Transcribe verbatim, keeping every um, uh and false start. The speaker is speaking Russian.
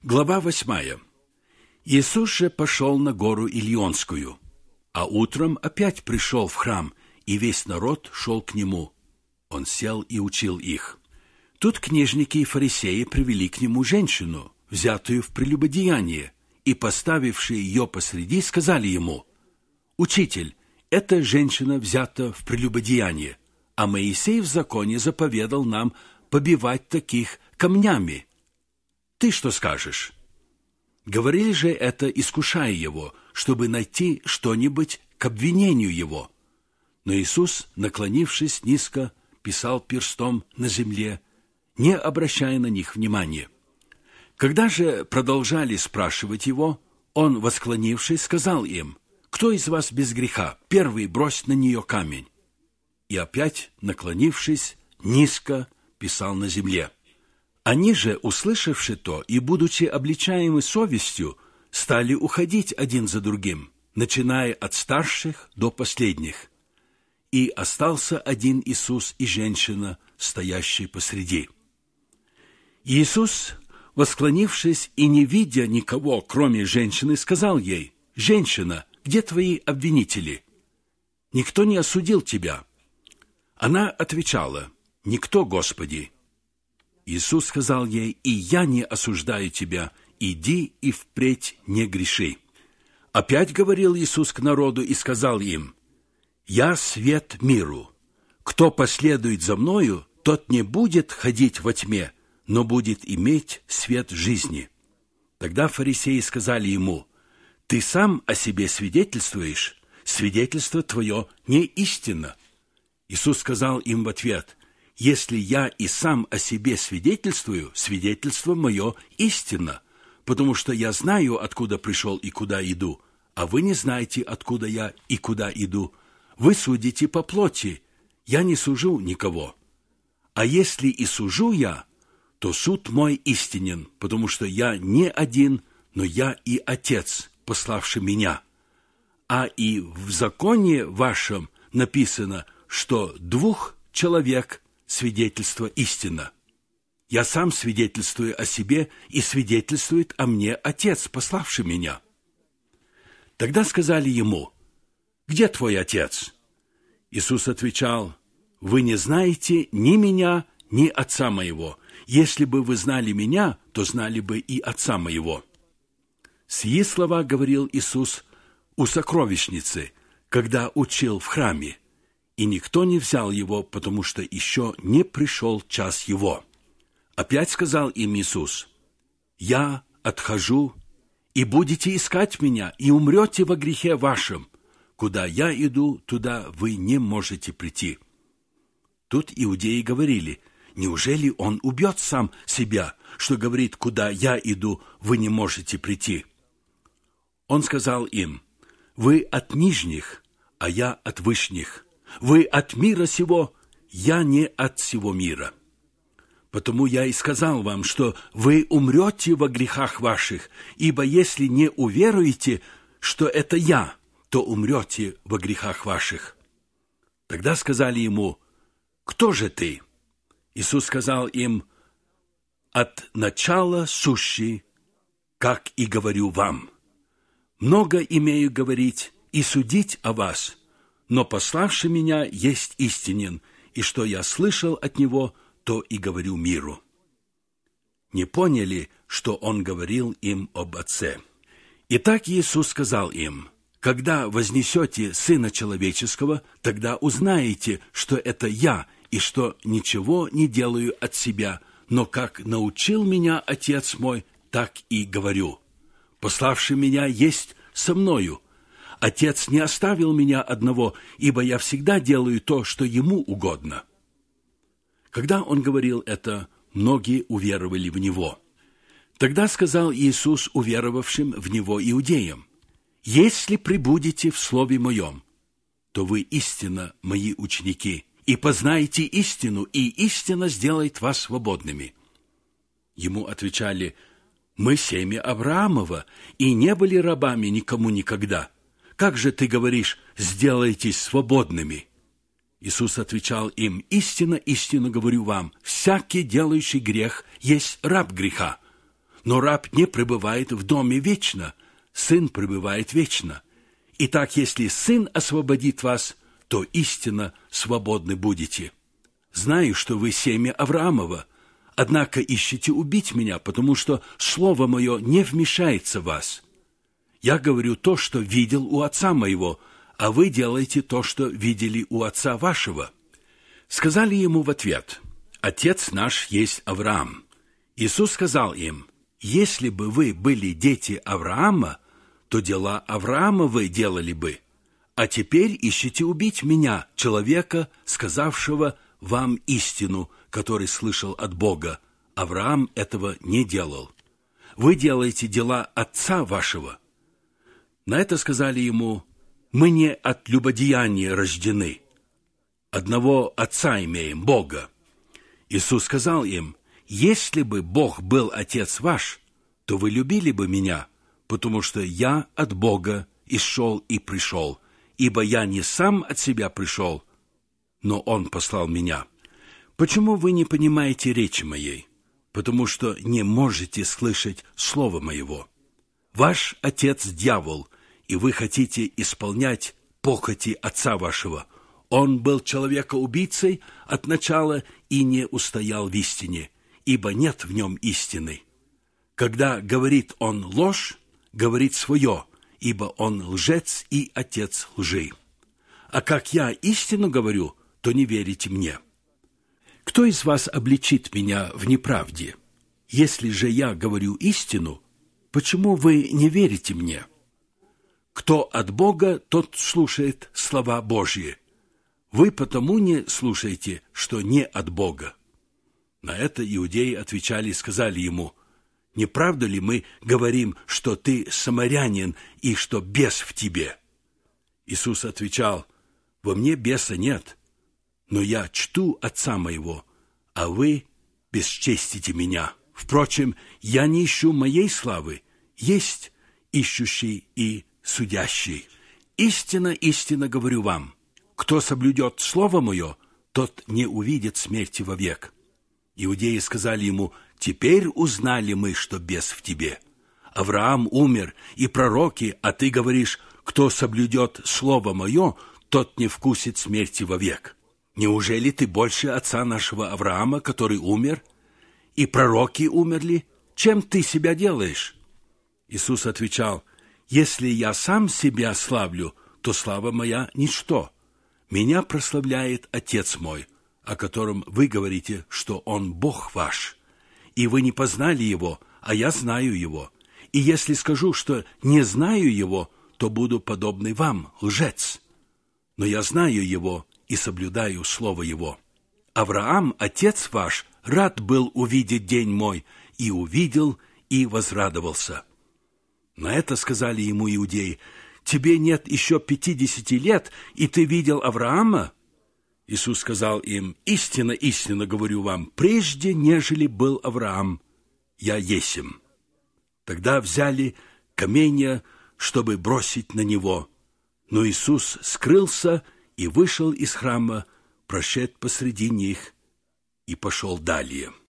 Глава восьмая. Иисус же пошел на гору Илионскую, а утром опять пришел в храм, и весь народ шел к нему. Он сел и учил их. Тут книжники и фарисеи привели к нему женщину, взятую в прелюбодеяние, и, поставившие ее посреди, сказали ему: «Учитель, эта женщина взята в прелюбодеяние, а Моисей в законе заповедал нам побивать таких камнями. Ты что скажешь?» Говорили же это, искушая его, чтобы найти что-нибудь к обвинению его. Но Иисус, наклонившись низко, писал перстом на земле, не обращая на них внимания. Когда же продолжали спрашивать его, он, восклонившись, сказал им: «Кто из вас без греха? Первый брось на нее камень». И опять, наклонившись, низко писал на земле. Они же, услышавши то и будучи обличаемы совестью, стали уходить один за другим, начиная от старших до последних. И остался один Иисус и женщина, стоящие посреди. Иисус, восклонившись и не видя никого, кроме женщины, сказал ей: «Женщина, где твои обвинители? Никто не осудил тебя?» Она отвечала: «Никто, Господи». Иисус сказал ей: «И я не осуждаю тебя, иди и впредь не греши». Опять говорил Иисус к народу и сказал им: «Я свет миру. Кто последует за Мною, тот не будет ходить во тьме, но будет иметь свет жизни». Тогда фарисеи сказали Ему: «Ты сам о себе свидетельствуешь, свидетельство Твое не истинно». Иисус сказал им в ответ: «Если я и сам о себе свидетельствую, свидетельство мое истинно, потому что я знаю, откуда пришел и куда иду, а вы не знаете, откуда я и куда иду. Вы судите по плоти, я не сужу никого. А если и сужу я, то суд мой истинен, потому что я не один, но я и Отец, пославший меня. А и в законе вашем написано, что двух человек свидетельство истина. Я сам свидетельствую о себе, и свидетельствует о мне Отец, пославший меня». Тогда сказали ему: «Где твой Отец?» Иисус отвечал: «Вы не знаете ни меня, ни Отца моего. Если бы вы знали меня, то знали бы и Отца моего». Сии слова говорил Иисус у сокровищницы, когда учил в храме, и никто не взял его, потому что еще не пришел час его. Опять сказал им Иисус: «Я отхожу, и будете искать меня, и умрете во грехе вашем. Куда я иду, туда вы не можете прийти». Тут иудеи говорили: «Неужели он убьет сам себя, что говорит: куда я иду, вы не можете прийти?» Он сказал им: «Вы от нижних, а я от вышних. Вы от мира сего, я не от сего мира. Потому я и сказал вам, что вы умрете во грехах ваших, ибо если не уверуете, что это я, то умрете во грехах ваших». Тогда сказали ему: «Кто же ты?» Иисус сказал им: «От начала сущий, как и говорю вам. Много имею говорить и судить о вас, но пославший меня есть истинен, и что я слышал от него, то и говорю миру». Не поняли, что он говорил им об Отце. Итак, Иисус сказал им: «Когда вознесете Сына Человеческого, тогда узнаете, что это Я, и что ничего не делаю от себя, но как научил меня Отец мой, так и говорю. Пославший меня есть со мною. Отец не оставил меня одного, ибо я всегда делаю то, что ему угодно». Когда он говорил это, многие уверовали в него. Тогда сказал Иисус уверовавшим в него иудеям: «Если пребудете в слове моем, то вы истинно мои ученики, и познаете истину, и истина сделает вас свободными». Ему отвечали: «Мы семя Авраамова, и не были рабами никому никогда. Как же ты говоришь: сделайтесь свободными?» Иисус отвечал им: «Истинно, истинно говорю вам, всякий, делающий грех, есть раб греха. но раб не пребывает в доме вечно, сын пребывает вечно. Итак, если сын освободит вас, то истинно свободны будете. Знаю, что вы семя Авраамова, однако ищете убить меня, потому что слово мое не вмешается в вас. Я говорю то, что видел у отца моего, а вы делаете то, что видели у отца вашего». Сказали ему в ответ: «Отец наш есть Авраам». Иисус сказал им: «Если бы вы были дети Авраама, то дела Авраама вы делали бы. А теперь ищете убить меня, человека, сказавшего вам истину, который слышал от Бога. Авраам этого не делал. Вы делаете дела отца вашего». На это сказали ему: «Мы не от любодеяния рождены. Одного отца имеем, Бога». Иисус сказал им: «Если бы Бог был отец ваш, то вы любили бы меня, потому что я от Бога исшел и пришел, ибо я не сам от себя пришел, но Он послал меня. Почему вы не понимаете речи моей? Потому что не можете слышать слова моего. Ваш отец дьявол, и вы хотите исполнять похоти отца вашего. Он был человека-убийцей от начала и не устоял в истине, ибо нет в нем истины. Когда говорит он ложь, говорит свое, ибо он лжец и отец лжи. А как я истину говорю, то не верите мне. Кто из вас обличит меня в неправде? Если же я говорю истину, почему вы не верите мне? Кто от Бога, тот слушает слова Божьи. Вы потому не слушаете, что не от Бога». На это иудеи отвечали и сказали ему: «Не правда ли мы говорим, что ты самарянин и что бес в тебе?» Иисус отвечал: «Во мне беса нет, но я чту отца моего, а вы бесчестите меня. Впрочем, я не ищу моей славы, есть ищущий и судящий. Истинно, истинно говорю вам, кто соблюдет слово мое, тот не увидит смерти вовек». Иудеи сказали ему: «Теперь узнали мы, что бес в тебе. Авраам умер, и пророки, а ты говоришь: кто соблюдет слово мое, тот не вкусит смерти вовек. Неужели ты больше отца нашего Авраама, который умер? И пророки умерли? Чем ты себя делаешь?» Иисус отвечал: «Если я сам себя славлю, то слава моя ничто. Меня прославляет Отец мой, о котором вы говорите, что Он Бог ваш. И вы не познали Его, а я знаю Его. И если скажу, что не знаю Его, то буду подобный вам, лжец. Но я знаю Его и соблюдаю Слово Его. Авраам, отец ваш, рад был увидеть день мой, и увидел, и возрадовался». На это сказали ему иудеи: «Тебе нет еще пятидесяти лет, и ты видел Авраама?» Иисус сказал им: «Истинно, истинно говорю вам, прежде, нежели был Авраам, я есмь». Тогда взяли каменья, чтобы бросить на него. Но Иисус скрылся и вышел из храма, прошед посреди них, и пошел далее.